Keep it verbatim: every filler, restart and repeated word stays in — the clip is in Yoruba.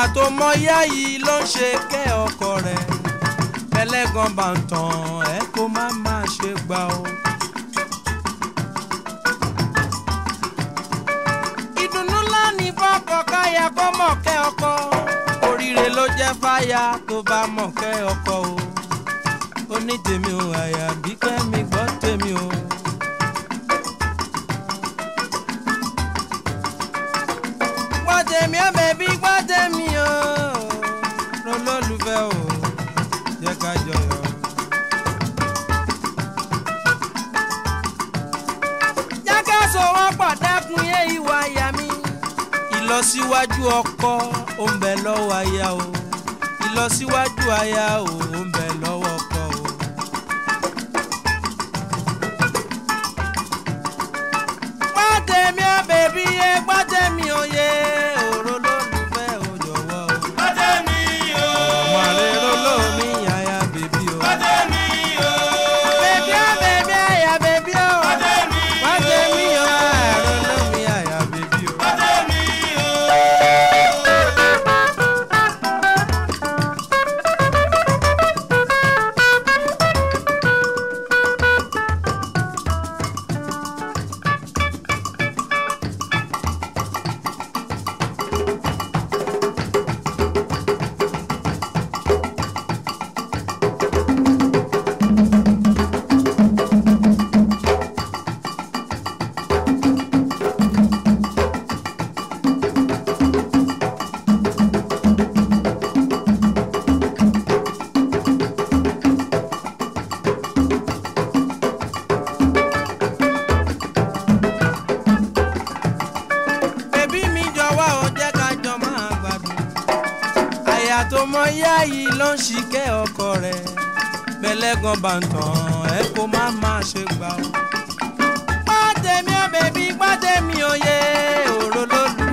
àyà tó mọ yá yìí ló ń ṣe kẹ́ ọkọ rẹ̀ ẹlẹ́gàn bá ń tàn ẹ kó má má ṣe gbà ó. ìdùnnú ńlá ní fọ́kọ káyà kó mọ̀ kẹ́ ọkọ oríire ló jẹ́ fáyà tó bá mọ̀ kẹ́ ọkọ o. ó ní tèmi o àyà bí kẹ́mi gbọ́ tèmi o. gbọ́ tèmi ó bèbí gbọ́ tèmi o. lólùfẹ́ o jẹ́ ká jọyọ̀. jẹ́ ká sọ̀rọ̀ pàdákùn yé ìwà àyà mi. ìlọsíwájú ọkọ ó ń bẹ lọ́wọ́ aya o. ìlọsíwájú aya o ó ń bẹ lọ́wọ́ ọkọ o. gbọ́ tèmi ó bèbí yé gbọ́ tèmi ó yé òró lólùfẹ́ o jọ̀wọ́ o. gbọ́ tèmi o. ọmọ rẹ̀ ló lómi àyà bèbí o. gbọ́ tèmi o. bèbí ó bèbí àyà bèbí o. gbọ́ tèmi o. gbọ́ tèmi o àrò lómi àyà bèbí o. gbọ́ tèmi o. tó mọ yá yìí ló ń ṣìkẹ́ ọkọ rẹ̀ bẹ́lẹ́gàn bá ń tàn ẹ kó má má ṣe gbà ó. gbọ́ tèmi ó bèbí gbọ́ tèmi ó yé òró lólùfẹ́.